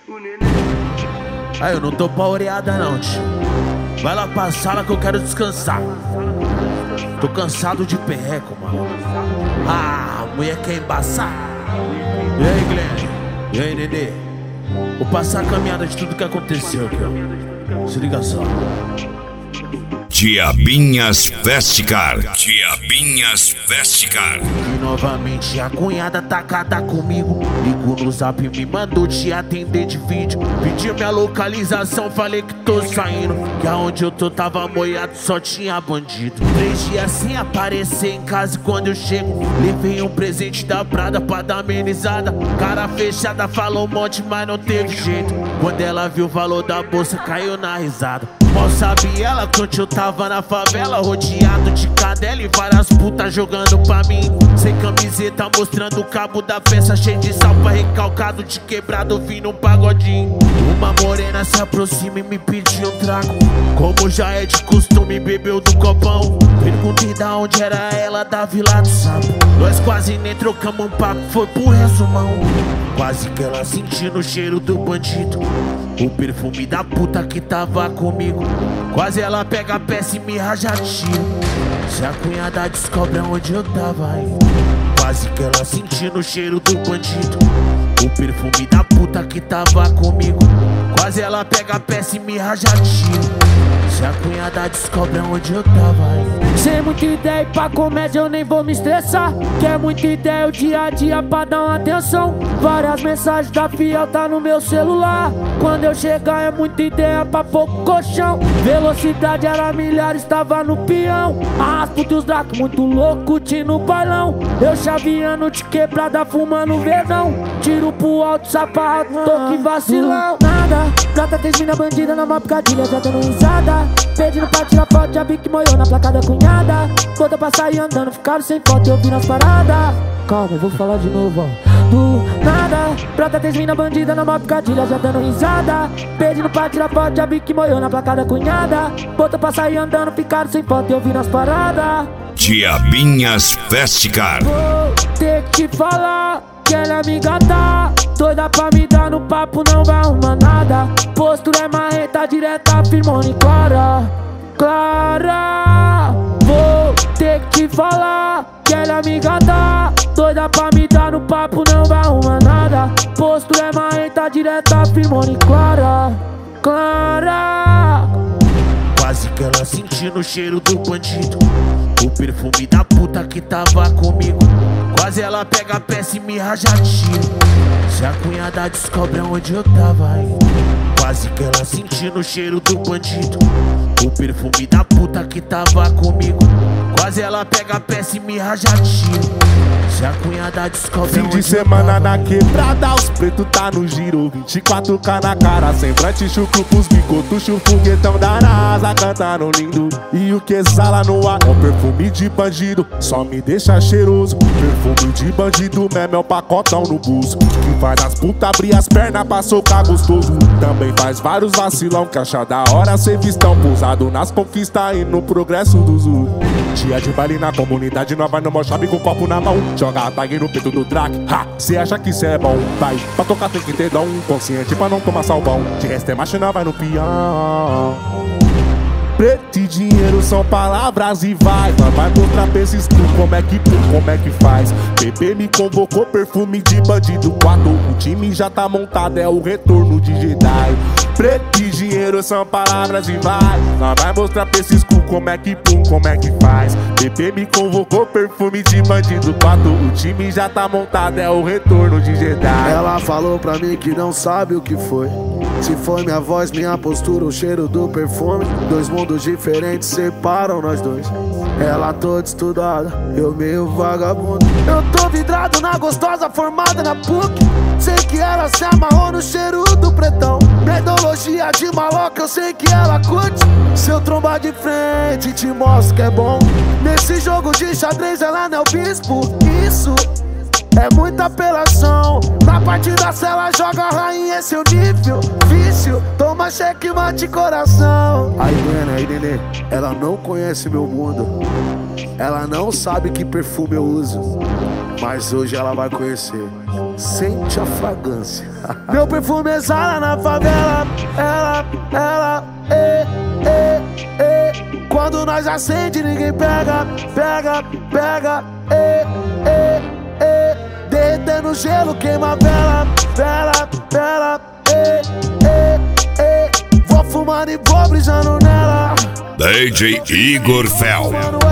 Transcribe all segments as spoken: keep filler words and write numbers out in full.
Aí, eu não tô pra oreada não, tio. Vai lá pra sala que eu quero descansar. Tô cansado de perreco, mano. Ah, mulher quer embaçar. E aí, Glenn? E aí, Nenê? Vou passar a caminhada de tudo que aconteceu aqui, ó. Se liga só. Diabinhas Festicar, Diabinhas Festicar. E novamente a cunhada tacada comigo. Ligo no zap, me mandou te atender de vídeo. Pedi minha localização, falei que tô saindo. Que aonde eu tô tava moiado, só tinha bandido. Três dias sem aparecer em casa e quando eu chego levei um presente da Prada pra dar amenizada. Cara fechada, falou um monte, mas não teve jeito. Quando ela viu o valor da bolsa, caiu na risada. Mal sabe ela que ontem eu tava na favela, rodeado de cadela e várias putas jogando pra mim. Sem camiseta, mostrando o cabo da peça, cheio de salpa, recalcado de quebrado, vim num pagodinho. Uma morena se aproxima e me pediu um trago. Como já é de costume, bebeu do copão. Perguntei da onde era ela, da Vila do Sapo. Nós quase nem trocamos um papo, foi por resumão. Quase que ela sentindo o cheiro do bandido, o perfume da puta que tava comigo. Quase ela pega a peça e me raja tiro. Se a cunhada descobre aonde eu tava aí. Quase que ela sentindo o cheiro do bandido, o perfume da puta que tava comigo. Quase ela pega a peça e me raja tiro. Se a cunhada descobre aonde eu tava aí. Sem muita ideia e pra comédia eu nem vou me estressar. Quer muita ideia o dia a dia pra dar uma atenção. Várias mensagens da fiel tá no meu celular. Quando eu chegar é muita ideia pra pouco colchão. Velocidade era milhares, tava no peão. As putas e os dracos muito louco, curtindo o bailão. Eu chaveando de quebrada, fumando verdão. Tiro pro alto, sapato, tô que vacilão. Nada, trata três mina bandida na mó picadilha, já dando risada. Pedindo pra tirar foto, já vi que moiou na placa da cunhada. Botou pra sair andando, ficaram sem foto e eu vi nas paradas. Calma, eu vou falar de novo, ó. Do nada, brota três mina bandida na mó picadilha, já dando risada. Pedindo pra tirar foto, já vi que moiou na placa da cunhada. Botou pra sair andando, ficaram sem foto e eu vi nas paradas. Diabinhas Festicar. Vou ter que te falar que ela é amiga tá doida pra me dar no papo, não vai arrumar nada. Postura é marreta, direta, firmona e clara, clara. Vou ter que te falar que ela é amiga tá doida pra me dar no papo, não vai arrumar nada. Postura é marreta, direta, firmona e clara, clara. Quase que ela sentindo o cheiro do bandido, o perfume da puta que tava comigo. Quase ela pega a peça e me raja tiro. Se a cunhada descobre aonde eu tava aí. Quase que ela sentindo o cheiro do bandido, o perfume da puta que tava comigo. Quase ela pega a peça e me raja tiro. Se a cunhada descobre fim de semana na quebrada, os pretos tá no giro. Vinte e quatro K na cara, semblante chucro pros bicotucho, foguetão da NASA cantando lindo. E o que exala no ar é um perfume de bandido, só me deixa cheiroso. Perfume de bandido mesmo é o pacotão no buço, que faz as putas abrir as pernas pra socar gostoso. Também faz vários vacilão que acha da hora ser vistão, pousado nas conquistas e no progresso dos usos. Dia de baile na comunidade, nós vai no mó chave com o copo na mão. Joga a tag no peito do Drac, ha, cê acha que cê é bom? Vai, pra tocar tem que ter dom, consciente pra não tomar salvão. De resto é macho, nós vai no peão. Preto e dinheiro são palavras e vai. Nós vai mostrar pra esses cu como é que como é que faz. Bebê me convocou, perfume de bandido quatro. O time já tá montado, é o retorno de Jedi. Preto e dinheiro são palavras e vai. Nós vai mostrar pra esses cu como é que pum, como é que faz. Bebê me convocou, perfume de bandido quatro. O time já tá montado, é o retorno de Jedi. Ela falou pra mim que não sabe o que foi. Se foi minha voz, minha postura, o cheiro do perfume. Dois mundos diferentes separam nós dois. Ela toda estudada, eu meio vagabundo. Eu tô vidrado na gostosa formada na P U C. Sei que ela se amarrou no cheiro do pretão. Metodologia de maloca, eu sei que ela curte. Se eu trombar de frente, te mostro que é bom. Nesse jogo de xadrez, ela não é o bispo. Isso é muita apelação. Na partida, se ela joga a rainha, é seu nível. Vício. fácil, toma cheque, mate coração. Aí, Buena, aí, nenê, ela não conhece meu mundo. Ela não sabe que perfume eu uso, mas hoje ela vai conhecer. Sente a fragrância. Meu perfume exala na favela. Ela, ela, ê, ê, ê. Quando nós acende, ninguém pega, pega, pega, ê, ê, ê. Derretendo gelo, queima a vela, vela, vela, ê, ê, ê. Vou fumando e vou brisando nela. D J Igor Fel.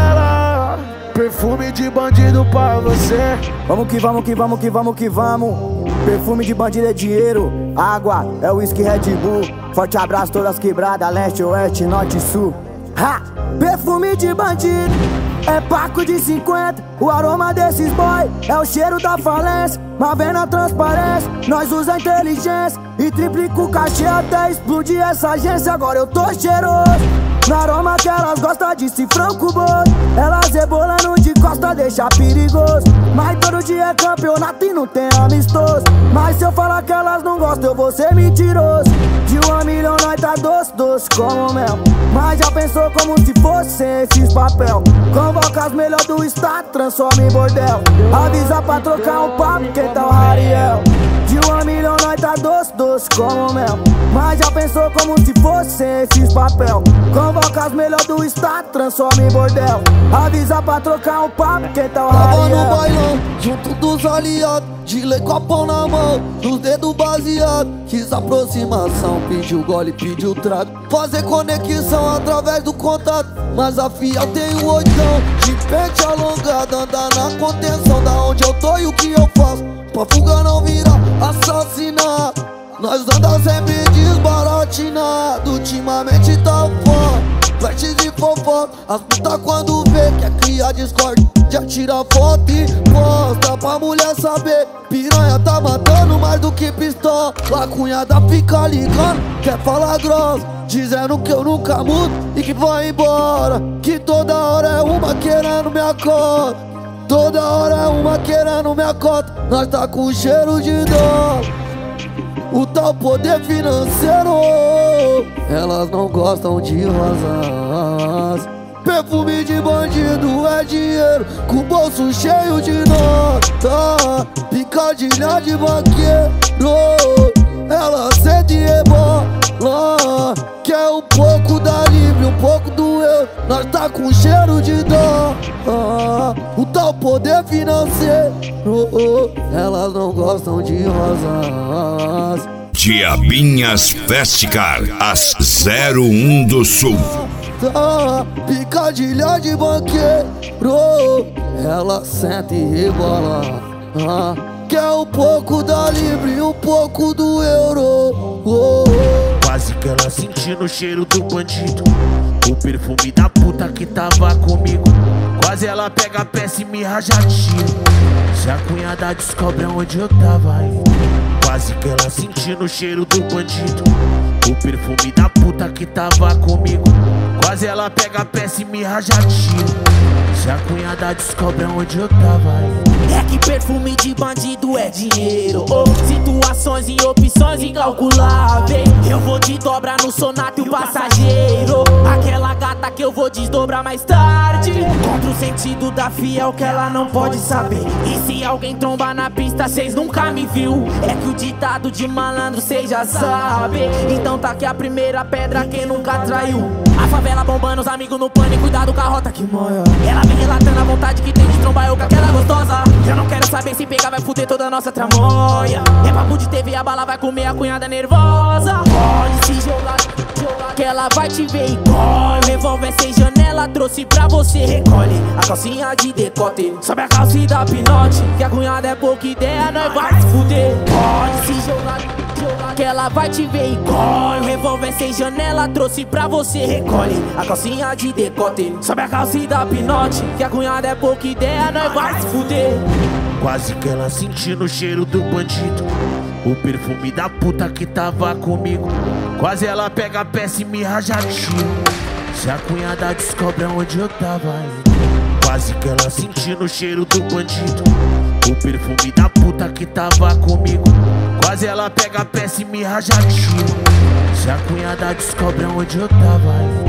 Perfume de bandido pra você. Vamos que vamos, que vamos, que vamos, que vamos. Perfume de bandido é dinheiro. Água é whisky Red Bull. Forte abraço todas quebradas, leste, oeste, norte e sul. Ha! Perfume de bandido é paco de cinquenta. O aroma desses boy é o cheiro da falência. Mas vem na transparência, nós usa inteligência e triplica o cachê até explodir essa agência. Agora eu tô cheiroso. No aroma que elas gostam de cifrão com boi. Elas rebolando de costa deixa perigoso. Mas todo dia é campeonato e não tem amistoso. Mas se eu falar que elas não gostam, eu vou ser mentiroso. De uma milhão nós tá doce, doce como mel. Mas já pensou como se fosse esses papel. Convoca as melhores do estado, transforma em bordel. Avisa pra trocar um papo, quem tá o Rariel. De uma milhão nós tá doce, doce como mel. Mas já pensou como se fosse esses papel. Convoca as melhores do estado, transforma em bordel. Avisa pra trocar um papo, quem tá o Rariel. Tava no bailão, junto dos aliados. De lei com a pão na mão, dos dedos baseados. Quis aproximação, pediu gole, pediu trago. Fazer conexão através do contato. Mas a fiel tem um oitão de pente alongado. Andar na contenção da onde eu tô e o que eu faço. Pra fuga não virar assassinato. Nós anda sempre desbaratinado. Ultimamente tá foda, flashes de fofoca. As putas quando vê quer criar discórdia, já tira foto e posta pra mulher saber. Piranha tá matando mais do que pistola. A cunhada fica ligando, quer falar grossa, dizendo que eu nunca mudo e que vai embora. Que toda hora é uma querendo minha cota. Toda hora é uma querendo minha cota. Nós tá com cheiro de dó, o tal poder financeiro. Elas não gostam de rosas. Perfume de bandido é dinheiro, com o bolso cheio de nota. Picadilha de banqueiro, ela sente e rebola. Quer um pouco da livre, um pouco do eu. Nós tá com cheiro de dó, o tal poder financeiro. Elas não gostam de rosas. Diabinhas Festicar, as zero um do Sul. Picadilha de banqueiro, ela sente e rebola. ah, Quer um pouco da livre, um pouco do euro. oh. Quase que ela sentindo o cheiro do bandido, o perfume da puta que tava comigo. Quase ela pega a peça e me raja tiro. Se a cunhada descobre onde eu tava indo. Quase que ela sentindo o cheiro do bandido, o perfume da puta que tava comigo. Quase ela pega a peça e me raja tiro. Se a cunhada descobre onde eu tava indo. É que perfume de bandido é dinheiro, oh. Situações e opções incalculáveis. Eu vou te dobrar no sonato e o passageiro. Aquela gata que eu vou desdobrar mais tarde. Contra o sentido da fiel que ela não pode saber. E se alguém trombar na pista, cês nunca me viu. É que o ditado de malandro cês já sabe. Então tá aqui a primeira pedra, quem nunca traiu. A favela bombando, os amigos no pânico, cuidado com a rota que moia. Ela vem relatando a vontade que tem de trombar eu com aquela gostosa. Eu não quero saber se pegar, vai fuder toda a nossa tramóia. É papo de T V, a bala vai comer a cunhada nervosa. Pode se jogar, jogar que ela vai te ver e corre. Revólver sem janela, trouxe pra você, recolhe a calcinha de decote, sobe a calça e dá pinote. Que a cunhada é pouca ideia, nós vai se fuder. Pode se jogar, jogar que ela vai te ver e corre. Revólver sem janela, trouxe pra você, recolhe a calcinha de decote, sobe a calça e dá pinote. Que a cunhada é pouca ideia, nós vai se fuder. Quase que ela sentindo o cheiro do bandido, o perfume da puta que tava comigo. Quase ela pega a peça e me raja tiro. Se a cunhada descobre onde eu tava indo. Quase que ela sentindo o cheiro do bandido, o perfume da puta que tava comigo. Quase ela pega a peça e me raja tiro. Se a cunhada descobre onde eu tava,